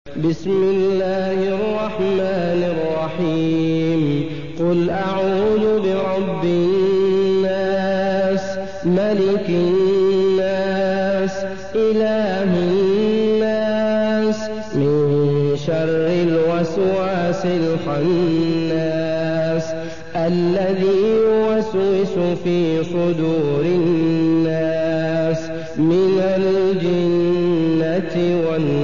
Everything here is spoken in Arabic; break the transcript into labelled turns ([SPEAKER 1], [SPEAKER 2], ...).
[SPEAKER 1] بسم الله الرحمن الرحيم قل أعوذ برب الناس ملك الناس إله الناس من شر الوسواس الخناس الذي يوسوس في صدور الناس من الجنة والناس.